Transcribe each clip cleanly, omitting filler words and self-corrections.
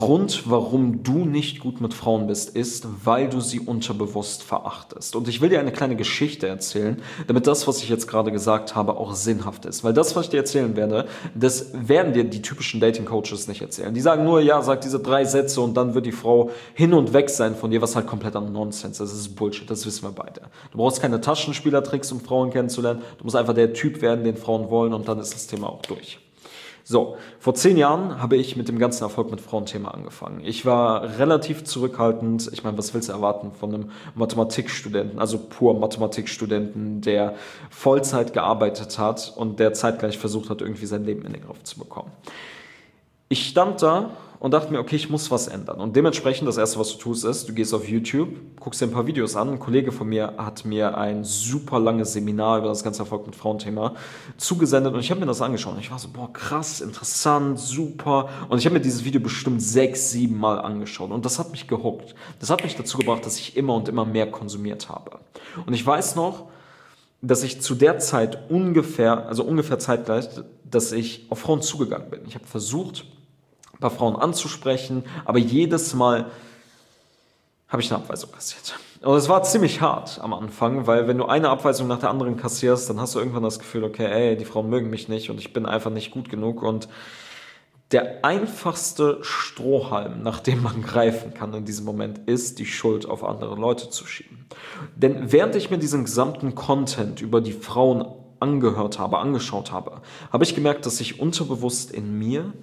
Grund, warum du nicht gut mit Frauen bist, ist, weil du sie unterbewusst verachtest. Und ich will dir eine kleine Geschichte erzählen, damit das, was ich jetzt gerade gesagt habe, auch sinnhaft ist. Weil das, was ich dir erzählen werde, das werden dir die typischen Dating-Coaches nicht erzählen. Die sagen nur, ja, sag diese 3 Sätze und dann wird die Frau hin und weg sein von dir, was halt komplett an Nonsens ist. Das ist Bullshit, das wissen wir beide. Du brauchst keine Taschenspielertricks, um Frauen kennenzulernen. Du musst einfach der Typ werden, den Frauen wollen, und dann ist das Thema auch durch. So, vor 10 Jahren habe ich mit dem ganzen Erfolg mit Frauenthema angefangen. Ich war relativ zurückhaltend. Ich meine, was willst du erwarten von einem Mathematikstudenten, also pur Mathematikstudenten, der Vollzeit gearbeitet hat und der zeitgleich versucht hat, irgendwie sein Leben in den Griff zu bekommen. Ich stand da und dachte mir, okay, ich muss was ändern. Und dementsprechend, das Erste, was du tust, ist, du gehst auf YouTube, guckst dir ein paar Videos an. Ein Kollege von mir hat mir ein super langes Seminar über das ganze Erfolg mit Frauenthema zugesendet und ich habe mir das angeschaut. Und ich war so, boah, krass, interessant, super. Und ich habe mir dieses Video bestimmt 6, 7 Mal angeschaut. Und das hat mich gehuckt. Das hat mich dazu gebracht, dass ich immer und immer mehr konsumiert habe. Und ich weiß noch, dass ich zu der Zeit ungefähr zeitgleich, dass ich auf Frauen zugegangen bin. Ich habe versucht, ein paar Frauen anzusprechen, aber jedes Mal habe ich eine Abweisung kassiert. Und es war ziemlich hart am Anfang, weil wenn du eine Abweisung nach der anderen kassierst, dann hast du irgendwann das Gefühl, okay, ey, die Frauen mögen mich nicht und ich bin einfach nicht gut genug. Und der einfachste Strohhalm, nach dem man greifen kann in diesem Moment, ist, die Schuld auf andere Leute zu schieben. Denn während ich mir diesen gesamten Content über die Frauen angeschaut habe, habe ich gemerkt, dass sich unterbewusst in mir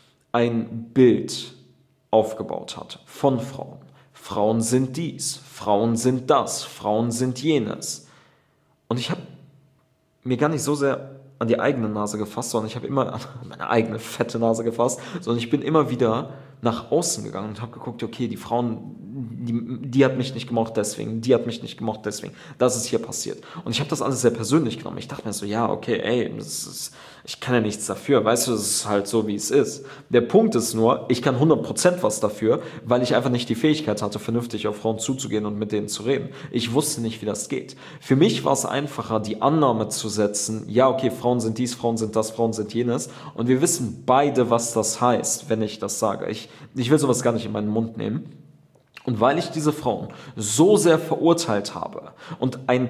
ein Bild aufgebaut hat von Frauen. Frauen sind dies, Frauen sind das, Frauen sind jenes. Und ich habe mir gar nicht so sehr an die eigene Nase gefasst, sondern ich habe immer an meine eigene fette Nase gefasst, sondern ich bin immer wieder nach außen gegangen und habe geguckt, okay, die Frauen, die hat mich nicht gemocht deswegen, die hat mich nicht gemocht deswegen, das ist hier passiert. Und ich habe das alles sehr persönlich genommen. Ich dachte mir so, ja, okay, ey, ich kann ja nichts dafür, weißt du, das ist halt so, wie es ist. Der Punkt ist nur, ich kann 100% was dafür, weil ich einfach nicht die Fähigkeit hatte, vernünftig auf Frauen zuzugehen und mit denen zu reden. Ich wusste nicht, wie das geht. Für mich war es einfacher, die Annahme zu setzen, ja, okay, Frauen sind dies, Frauen sind das, Frauen sind jenes. Und wir wissen beide, was das heißt, wenn ich das sage. Ich will sowas gar nicht in meinen Mund nehmen. Und weil ich diese Frauen so sehr verurteilt habe und einen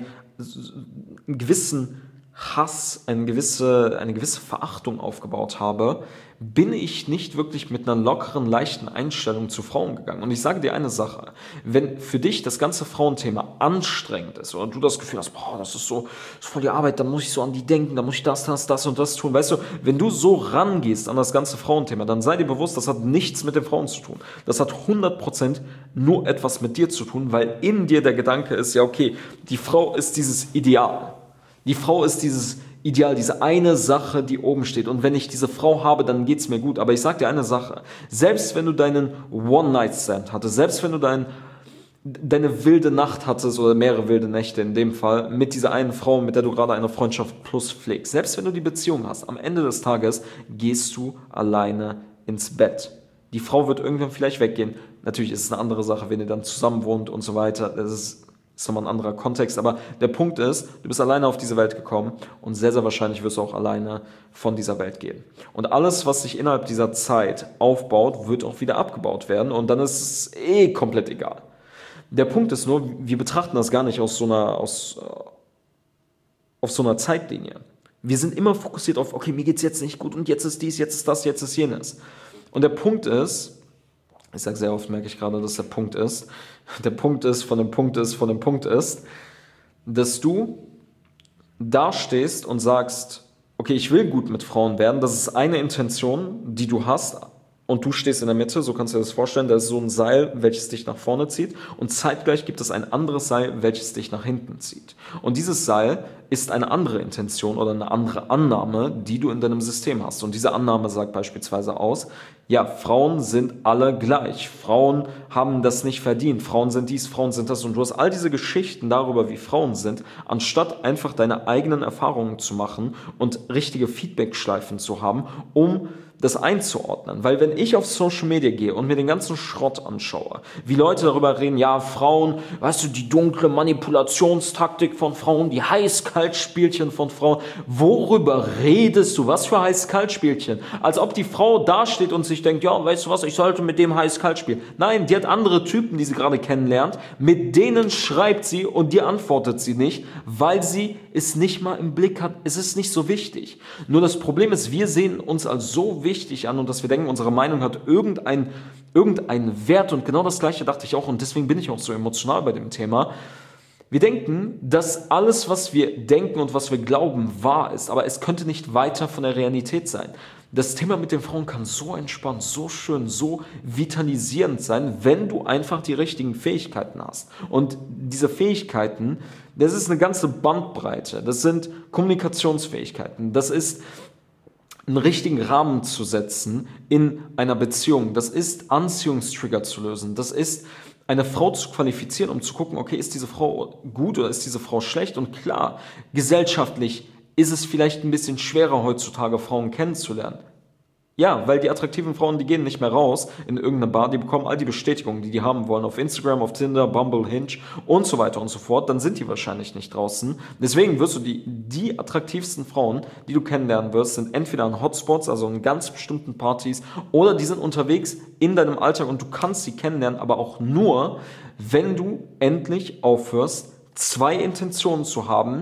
gewissen Hass, eine gewisse Verachtung aufgebaut habe, bin ich nicht wirklich mit einer lockeren, leichten Einstellung zu Frauen gegangen. Und ich sage dir eine Sache, wenn für dich das ganze Frauenthema anstrengend ist oder du das Gefühl hast, boah, das ist voll die Arbeit, dann muss ich so an die denken, dann muss ich das und das tun. Weißt du, wenn du so rangehst an das ganze Frauenthema, dann sei dir bewusst, das hat nichts mit den Frauen zu tun. Das hat 100% nur etwas mit dir zu tun, weil in dir der Gedanke ist, ja okay, die Frau ist dieses Ideal. Die Frau ist dieses Ideal, diese eine Sache, die oben steht. Und wenn ich diese Frau habe, dann geht's mir gut. Aber ich sag dir eine Sache. Selbst wenn du deinen One-Night-Stand hattest, selbst wenn du deine wilde Nacht hattest oder mehrere wilde Nächte in dem Fall mit dieser einen Frau, mit der du gerade eine Freundschaft plus pflegst, selbst wenn du die Beziehung hast, am Ende des Tages gehst du alleine ins Bett. Die Frau wird irgendwann vielleicht weggehen. Natürlich ist es eine andere Sache, wenn ihr dann zusammen wohnt und so weiter. Das ist nochmal ein anderer Kontext, aber der Punkt ist, du bist alleine auf diese Welt gekommen und sehr, sehr wahrscheinlich wirst du auch alleine von dieser Welt gehen. Und alles, was sich innerhalb dieser Zeit aufbaut, wird auch wieder abgebaut werden und dann ist es komplett egal. Der Punkt ist nur, wir betrachten das gar nicht auf so einer Zeitlinie. Wir sind immer fokussiert auf, okay, mir geht's jetzt nicht gut und jetzt ist dies, jetzt ist das, jetzt ist jenes. Und der Punkt ist, ich sage sehr oft, merke ich gerade, dass der Punkt ist, dass du dastehst und sagst, okay, ich will gut mit Frauen werden, das ist eine Intention, die du hast und du stehst in der Mitte, so kannst du dir das vorstellen, da ist so ein Seil, welches dich nach vorne zieht und zeitgleich gibt es ein anderes Seil, welches dich nach hinten zieht. Und dieses Seil ist eine andere Intention oder eine andere Annahme, die du in deinem System hast. Und diese Annahme sagt beispielsweise aus, ja, Frauen sind alle gleich. Frauen haben das nicht verdient. Frauen sind dies, Frauen sind das. Und du hast all diese Geschichten darüber, wie Frauen sind, anstatt einfach deine eigenen Erfahrungen zu machen und richtige Feedback-Schleifen zu haben, um das einzuordnen. Weil wenn ich auf Social Media gehe und mir den ganzen Schrott anschaue, wie Leute darüber reden, ja, Frauen, weißt du, die dunkle Manipulationstaktik von Frauen, die Heiß-Kalt-Spielchen von Frauen, worüber redest du? Was für Heiß-Kalt-Spielchen? Als ob die Frau dasteht und sich denkt, ja, weißt du was, ich sollte mit dem Heiß-Kalt spielen. Nein, die hat andere Typen, die sie gerade kennenlernt, mit denen schreibt sie und dir antwortet sie nicht, weil sie es nicht mal im Blick hat. Es ist nicht so wichtig. Nur das Problem ist, wir sehen uns als so wichtig an und dass wir denken, unsere Meinung hat irgendeinen Wert, und genau das Gleiche dachte ich auch, und deswegen bin ich auch so emotional bei dem Thema. Wir denken, dass alles, was wir denken und was wir glauben, wahr ist, aber es könnte nicht weiter von der Realität sein. Das Thema mit den Frauen kann so entspannt, so schön, so vitalisierend sein, wenn du einfach die richtigen Fähigkeiten hast. Und diese Fähigkeiten, das ist eine ganze Bandbreite. Das sind Kommunikationsfähigkeiten. Das ist einen richtigen Rahmen zu setzen in einer Beziehung. Das ist Anziehungstrigger zu lösen. Das ist eine Frau zu qualifizieren, um zu gucken, okay, ist diese Frau gut oder ist diese Frau schlecht? Und klar, gesellschaftlich ist es vielleicht ein bisschen schwerer heutzutage, Frauen kennenzulernen. Ja, weil die attraktiven Frauen, die gehen nicht mehr raus in irgendeine Bar, die bekommen all die Bestätigungen, die haben wollen, auf Instagram, auf Tinder, Bumble, Hinge und so weiter und so fort, dann sind die wahrscheinlich nicht draußen. Deswegen wirst du die attraktivsten Frauen, die du kennenlernen wirst, sind entweder an Hotspots, also in ganz bestimmten Partys, oder die sind unterwegs in deinem Alltag und du kannst sie kennenlernen, aber auch nur, wenn du endlich aufhörst, zwei Intentionen zu haben,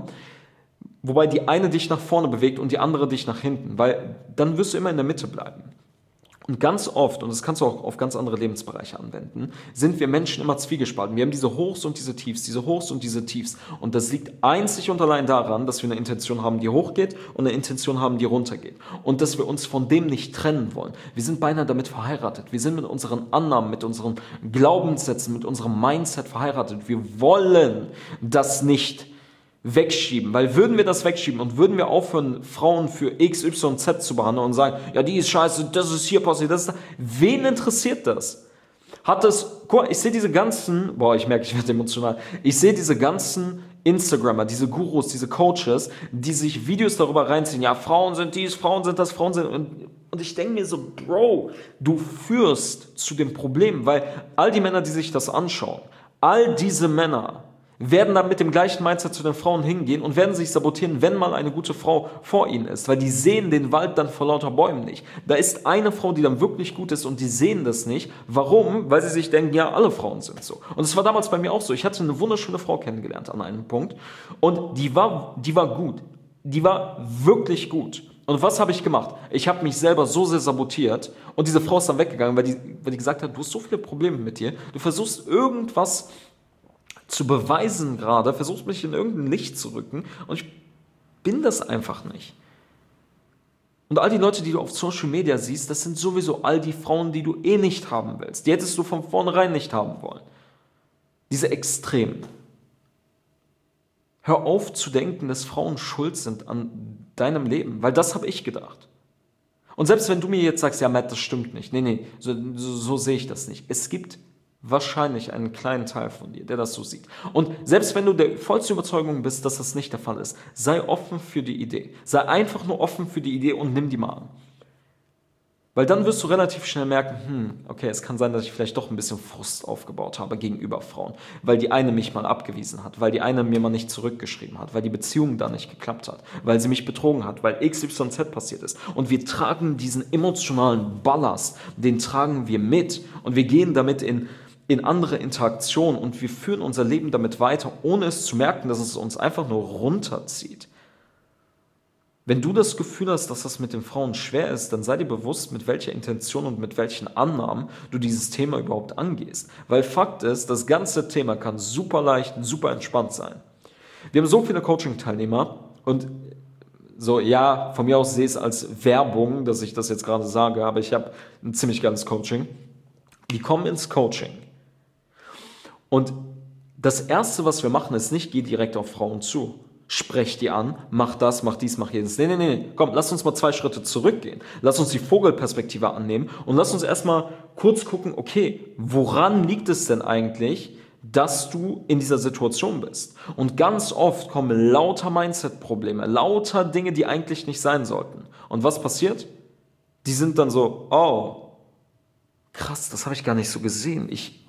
wobei die eine dich nach vorne bewegt und die andere dich nach hinten, weil dann wirst du immer in der Mitte bleiben. Und ganz oft, und das kannst du auch auf ganz andere Lebensbereiche anwenden, sind wir Menschen immer zwiegespalten. Wir haben diese Hochs und diese Tiefs, diese Hochs und diese Tiefs. Und das liegt einzig und allein daran, dass wir eine Intention haben, die hochgeht und eine Intention haben, die runtergeht. Und dass wir uns von dem nicht trennen wollen. Wir sind beinahe damit verheiratet. Wir sind mit unseren Annahmen, mit unseren Glaubenssätzen, mit unserem Mindset verheiratet. Wir wollen das nicht wegschieben, weil würden wir das wegschieben und würden wir aufhören, Frauen für X, Y, Z zu behandeln und sagen, ja, die ist scheiße, das ist hier passiert, das ist da. Wen interessiert das? Hat das, guck mal, ich sehe diese ganzen, ich merke, ich werde emotional, ich sehe diese ganzen Instagrammer, diese Gurus, diese Coaches, die sich Videos darüber reinziehen, ja, Frauen sind dies, Frauen sind das, Frauen sind, und ich denke mir so, Bro, du führst zu dem Problem, weil all die Männer, die sich das anschauen, all diese Männer werden dann mit dem gleichen Mindset zu den Frauen hingehen und werden sich sabotieren, wenn mal eine gute Frau vor ihnen ist, weil die sehen den Wald dann vor lauter Bäumen nicht. Da ist eine Frau, die dann wirklich gut ist und die sehen das nicht. Warum? Weil sie sich denken, ja, alle Frauen sind so. Und es war damals bei mir auch so. Ich hatte eine wunderschöne Frau kennengelernt an einem Punkt und die war gut. Die war wirklich gut. Und was habe ich gemacht? Ich habe mich selber so sehr sabotiert und diese Frau ist dann weggegangen, weil die gesagt hat, du hast so viele Probleme mit dir, du versuchst irgendwas zu beweisen gerade, versuchst mich in irgendein Licht zu rücken und ich bin das einfach nicht. Und all die Leute, die du auf Social Media siehst, das sind sowieso all die Frauen, die du eh nicht haben willst. Die hättest du von vornherein nicht haben wollen. Diese Extremen. Hör auf zu denken, dass Frauen schuld sind an deinem Leben, weil das habe ich gedacht. Und selbst wenn du mir jetzt sagst, ja Matt, das stimmt nicht. Nee, so sehe ich das nicht. Es gibt wahrscheinlich einen kleinen Teil von dir, der das so sieht. Und selbst wenn du der vollsten Überzeugung bist, dass das nicht der Fall ist, sei offen für die Idee. Sei einfach nur offen für die Idee und nimm die mal an. Weil dann wirst du relativ schnell merken, okay, es kann sein, dass ich vielleicht doch ein bisschen Frust aufgebaut habe gegenüber Frauen, weil die eine mich mal abgewiesen hat, weil die eine mir mal nicht zurückgeschrieben hat, weil die Beziehung da nicht geklappt hat, weil sie mich betrogen hat, weil XYZ passiert ist. Und wir tragen diesen emotionalen Ballast, den tragen wir mit und wir gehen damit in andere Interaktionen und wir führen unser Leben damit weiter, ohne es zu merken, dass es uns einfach nur runterzieht. Wenn du das Gefühl hast, dass das mit den Frauen schwer ist, dann sei dir bewusst, mit welcher Intention und mit welchen Annahmen du dieses Thema überhaupt angehst. Weil Fakt ist, das ganze Thema kann super leicht, super entspannt sein. Wir haben so viele Coaching-Teilnehmer und so, ja, von mir aus sehe ich es als Werbung, dass ich das jetzt gerade sage, aber ich habe ein ziemlich geiles Coaching. Die kommen ins Coaching. Und das Erste, was wir machen, ist nicht, geh direkt auf Frauen zu. Sprech die an, mach das, mach dies, mach jenes. Nee. Komm, lass uns mal 2 Schritte zurückgehen. Lass uns die Vogelperspektive annehmen und lass uns erstmal kurz gucken, okay, woran liegt es denn eigentlich, dass du in dieser Situation bist? Und ganz oft kommen lauter Mindset-Probleme, lauter Dinge, die eigentlich nicht sein sollten. Und was passiert? Die sind dann so, oh, krass, das habe ich gar nicht so gesehen.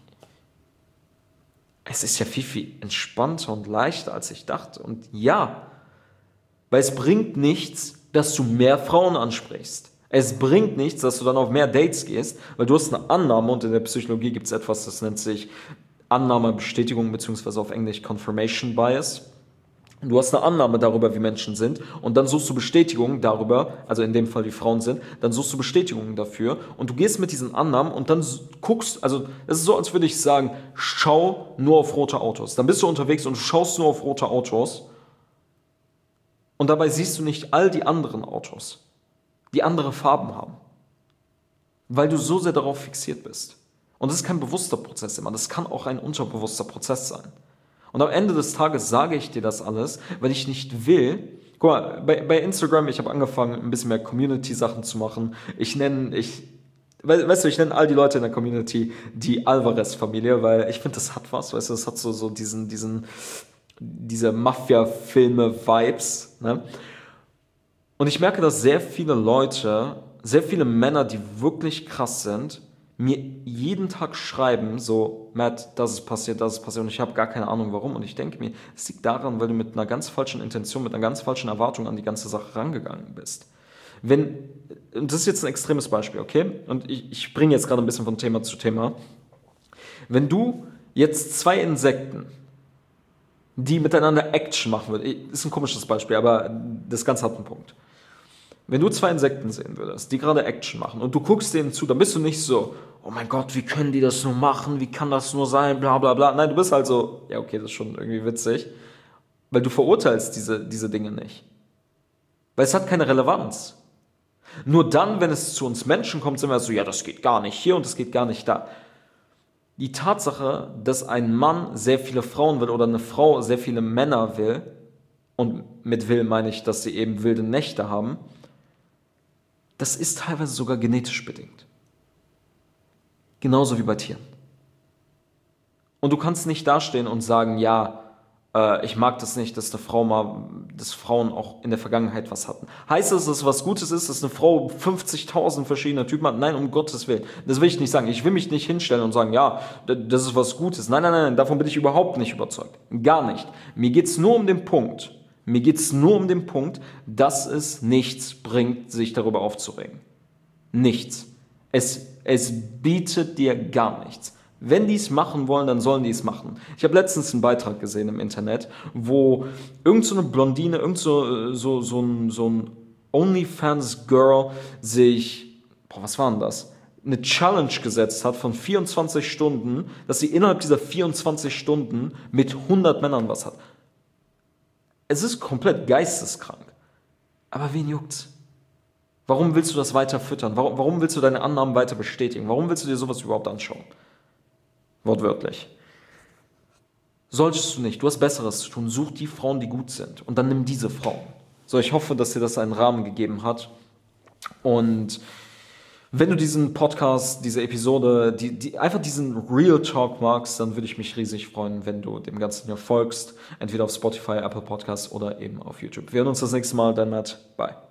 Es ist ja viel, viel entspannter und leichter, als ich dachte. Und ja, weil es bringt nichts, dass du mehr Frauen ansprichst. Es bringt nichts, dass du dann auf mehr Dates gehst, weil du hast eine Annahme und in der Psychologie gibt es etwas, das nennt sich Annahme, Bestätigung beziehungsweise auf Englisch Confirmation Bias. Du hast eine Annahme darüber, wie Menschen sind und dann suchst du Bestätigung darüber, also in dem Fall wie Frauen sind, dann suchst du Bestätigung dafür und du gehst mit diesen Annahmen und dann guckst, also es ist so, als würde ich sagen, schau nur auf rote Autos. Dann bist du unterwegs und du schaust nur auf rote Autos und dabei siehst du nicht all die anderen Autos, die andere Farben haben, weil du so sehr darauf fixiert bist. Und das ist kein bewusster Prozess immer, das kann auch ein unterbewusster Prozess sein. Und am Ende des Tages sage ich dir das alles, weil ich nicht will. Guck mal, bei Instagram, ich habe angefangen, ein bisschen mehr Community-Sachen zu machen. Weißt du, ich nenne all die Leute in der Community die Alvarez-Familie, weil ich finde, das hat was, weißt du, das hat so diese Mafia-Filme-Vibes, ne? Und ich merke, dass sehr viele Leute, sehr viele Männer, die wirklich krass sind, mir jeden Tag schreiben, so, Matt, das ist passiert, und ich habe gar keine Ahnung warum. Und ich denke mir, es liegt daran, weil du mit einer ganz falschen Intention, mit einer ganz falschen Erwartung an die ganze Sache rangegangen bist. Und das ist jetzt ein extremes Beispiel, okay? Und ich springe jetzt gerade ein bisschen von Thema zu Thema. Wenn du jetzt zwei Insekten, die miteinander Action machen würden, ist ein komisches Beispiel, aber das Ganze hat einen Punkt. Wenn du zwei Insekten sehen würdest, die gerade Action machen und du guckst denen zu, dann bist du nicht so, oh mein Gott, wie können die das nur machen, wie kann das nur sein, bla bla bla. Nein, du bist halt so, ja okay, das ist schon irgendwie witzig, weil du verurteilst diese Dinge nicht. Weil es hat keine Relevanz. Nur dann, wenn es zu uns Menschen kommt, sind wir so, ja, das geht gar nicht hier und das geht gar nicht da. Die Tatsache, dass ein Mann sehr viele Frauen will oder eine Frau sehr viele Männer will, und mit will meine ich, dass sie eben wilde Nächte haben, das ist teilweise sogar genetisch bedingt. Genauso wie bei Tieren. Und du kannst nicht dastehen und sagen, ja, ich mag das nicht, dass dass Frauen auch in der Vergangenheit was hatten. Heißt das, dass es was Gutes ist, dass eine Frau 50.000 verschiedene Typen hat? Nein, um Gottes Willen. Das will ich nicht sagen. Ich will mich nicht hinstellen und sagen, ja, das ist was Gutes. Nein, nein, nein, davon bin ich überhaupt nicht überzeugt. Gar nicht. Mir geht es nur um den Punkt, dass es nichts bringt, sich darüber aufzuregen. Nichts. Es bietet dir gar nichts. Wenn die es machen wollen, dann sollen die es machen. Ich habe letztens einen Beitrag gesehen im Internet, wo irgend so eine Blondine, so ein OnlyFans-Girl sich, was war denn das? Eine Challenge gesetzt hat von 24 Stunden, dass sie innerhalb dieser 24 Stunden mit 100 Männern was hat. Es ist komplett geisteskrank. Aber wen juckt's? Warum willst du das weiter füttern? Warum willst du deine Annahmen weiter bestätigen? Warum willst du dir sowas überhaupt anschauen? Wortwörtlich. Solltest du nicht. Du hast Besseres zu tun. Such die Frauen, die gut sind. Und dann nimm diese Frauen. So, ich hoffe, dass dir das einen Rahmen gegeben hat. Und wenn du diesen Podcast, diese Episode, einfach diesen Real Talk magst, dann würde ich mich riesig freuen, wenn du dem Ganzen hier folgst. Entweder auf Spotify, Apple Podcasts oder eben auf YouTube. Wir hören uns das nächste Mal. Dein Matt. Bye.